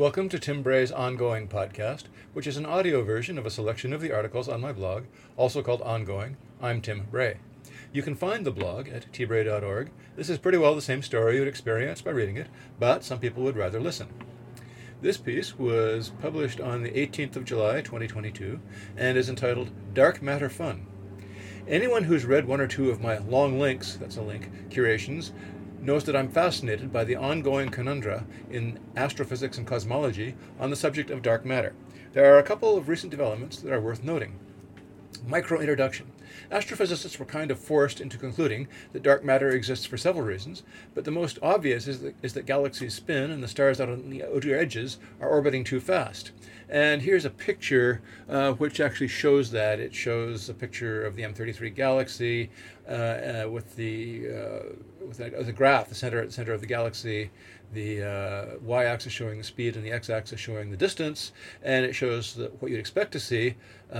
Welcome to Tim Bray's Ongoing podcast, which is an audio version of a selection of the articles on my blog, also called Ongoing. I'm Tim Bray. You can find the blog at tbray.org. This is pretty well the same story you'd experience by reading it, but some people would rather listen. This piece was published on the 18th of July, 2022, and is entitled Dark Matter Fun. Anyone who's read one or two of my long links, that's a link, curations, knows that I'm fascinated by the ongoing conundra in astrophysics and cosmology on the subject of dark matter. There are a couple of recent developments that are worth noting. Micro-introduction. Astrophysicists were kind of forced into concluding that dark matter exists for several reasons, but the most obvious is that galaxies spin and the stars out on the outer edges are orbiting too fast. And here's a picture which actually shows that. It shows a picture of the M33 galaxy with the graph, the center of the galaxy, the y-axis showing the speed and the x-axis showing the distance, and it shows what you'd expect to see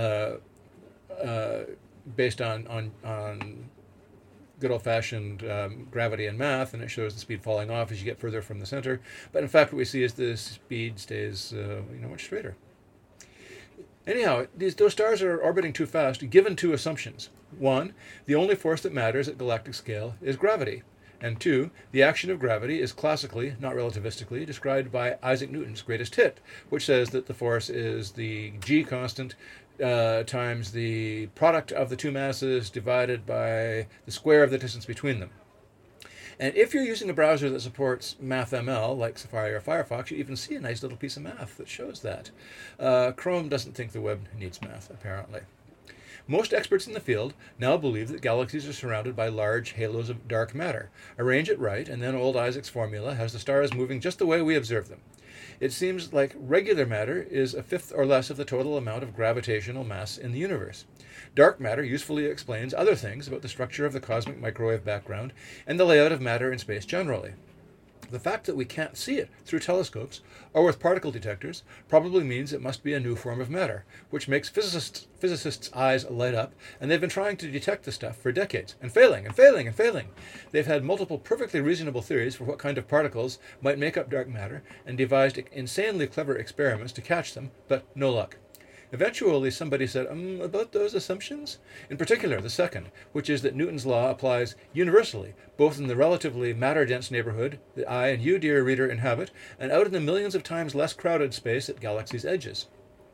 based on good old-fashioned gravity and math, and it shows the speed falling off as you get further from the center. But in fact, what we see is the speed stays much straighter. Anyhow, those stars are orbiting too fast, given two assumptions. One, the only force that matters at galactic scale is gravity. And two, the action of gravity is classically, not relativistically, described by Isaac Newton's greatest hit, which says that the force is the g constant times the product of the two masses divided by the square of the distance between them. And if you're using a browser that supports MathML, like Safari or Firefox, you even see a nice little piece of math that shows that. Chrome doesn't think the web needs math, apparently. Most experts in the field now believe that galaxies are surrounded by large halos of dark matter. Arrange it right, and then old Isaac's formula has the stars moving just the way we observe them. It seems like regular matter is a fifth or less of the total amount of gravitational mass in the universe. Dark matter usefully explains other things about the structure of the cosmic microwave background and the layout of matter in space generally. The fact that we can't see it through telescopes or with particle detectors probably means it must be a new form of matter, which makes physicists' eyes light up, and they've been trying to detect the stuff for decades, and failing. They've had multiple perfectly reasonable theories for what kind of particles might make up dark matter, and devised insanely clever experiments to catch them, but no luck. Eventually, somebody said, about those assumptions? In particular, the second, which is that Newton's law applies universally, both in the relatively matter-dense neighborhood that I and you, dear reader, inhabit, and out in the millions of times less crowded space at galaxies' edges.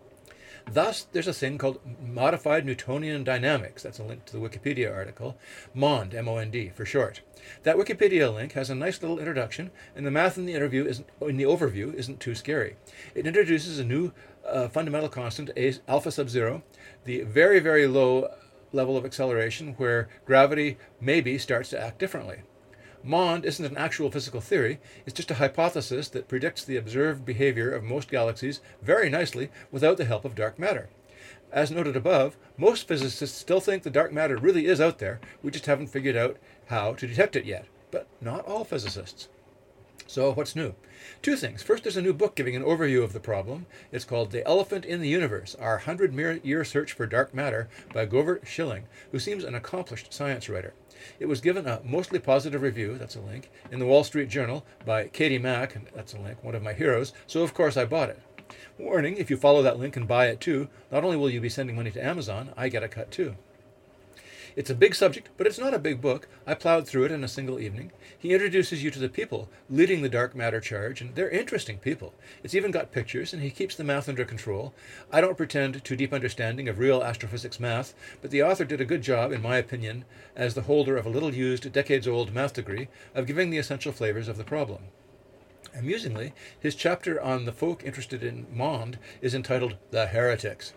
Thus, there's a thing called modified Newtonian dynamics. That's a link to the Wikipedia article. MOND, M-O-N-D, for short. That Wikipedia link has a nice little introduction, and the math in the overview isn't too scary. It introduces a new fundamental constant, alpha sub zero, the very, very low level of acceleration where gravity maybe starts to act differently. MOND isn't an actual physical theory, it's just a hypothesis that predicts the observed behavior of most galaxies very nicely without the help of dark matter. As noted above, most physicists still think the dark matter really is out there, we just haven't figured out how to detect it yet. But not all physicists. So what's new? Two things. First, there's a new book giving an overview of the problem. It's called The Elephant in the Universe, Our 100-Year Search for Dark Matter by Govert Schilling, who seems an accomplished science writer. It was given a mostly positive review, that's a link, in the Wall Street Journal by Katie Mack, and that's a link, one of my heroes, so of course I bought it. Warning, if you follow that link and buy it too, not only will you be sending money to Amazon, I get a cut too. It's a big subject, but it's not a big book. I plowed through it in a single evening. He introduces you to the people leading the dark matter charge, and they're interesting people. It's even got pictures, and he keeps the math under control. I don't pretend to deep understanding of real astrophysics math, but the author did a good job, in my opinion, as the holder of a little-used, decades-old math degree, of giving the essential flavors of the problem. Amusingly, his chapter on the folk interested in MOND is entitled The Heretics.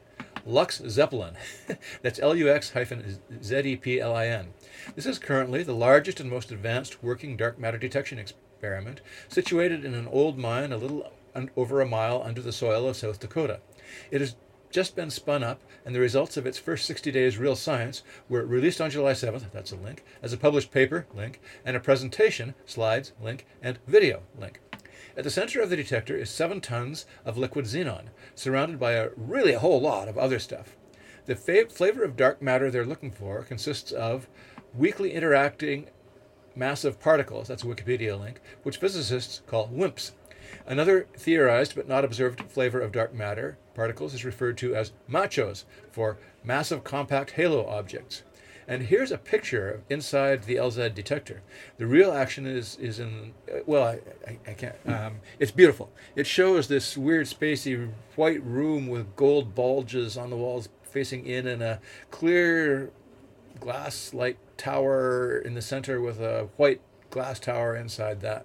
Lux Zeppelin, that's Lux-Zeppelin. This is currently the largest and most advanced working dark matter detection experiment, situated in an old mine a little over a mile under the soil of South Dakota. It has just been spun up, and the results of its first 60 days real science were released on July 7th, that's a link, as a published paper, link, and a presentation, slides, link, and video, link. At the center of the detector is 7 tons of liquid xenon, surrounded by a whole lot of other stuff. The flavor of dark matter they're looking for consists of weakly interacting massive particles, that's a Wikipedia link, which physicists call WIMPs. Another theorized but not observed flavor of dark matter particles is referred to as machos, for massive compact halo objects. And here's a picture inside the LZ detector. The real action is in, well, I can't, it's beautiful. It shows this weird spacey white room with gold bulges on the walls facing in, and a clear glass-like tower in the center with a white glass tower inside that.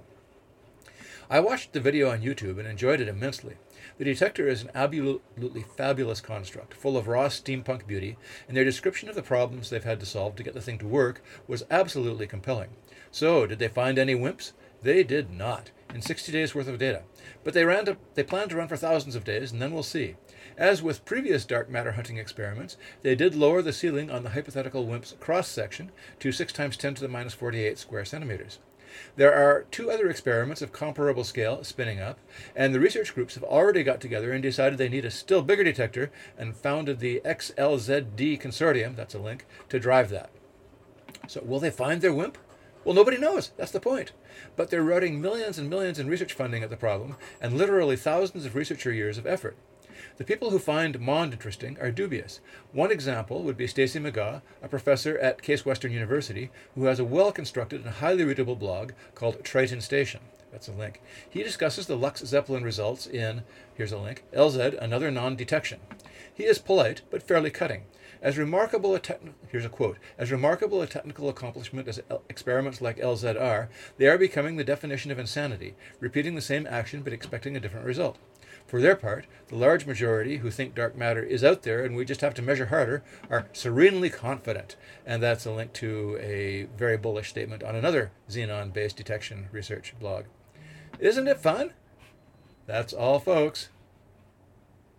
I watched the video on YouTube and enjoyed it immensely. The detector is an absolutely fabulous construct, full of raw steampunk beauty, and their description of the problems they've had to solve to get the thing to work was absolutely compelling. So, did they find any WIMPs? They did not, in 60 days worth of data. But they planned to run for thousands of days, and then we'll see. As with previous dark matter hunting experiments, they did lower the ceiling on the hypothetical WIMP's cross-section to 6 times 10 to the minus 48 square centimeters. There are 2 other experiments of comparable scale spinning up, and the research groups have already got together and decided they need a still bigger detector and founded the XLZD Consortium, that's a link, to drive that. So will they find their WIMP? Well, nobody knows. That's the point. But they're routing millions and millions in research funding at the problem, and literally thousands of researcher years of effort. The people who find MOND interesting are dubious. One example would be Stacy McGaugh, a professor at Case Western University, who has a well-constructed and highly readable blog called Triton Station. That's a link. He discusses the Lux Zeppelin results in, here's a link, LZ, another non-detection. He is polite, but fairly cutting. Here's a quote, as remarkable a technical accomplishment as experiments like LZ are, they are becoming the definition of insanity, repeating the same action but expecting a different result. For their part, the large majority who think dark matter is out there and we just have to measure harder are serenely confident. And that's a link to a very bullish statement on another xenon-based detection research blog. Isn't it fun? That's all, folks.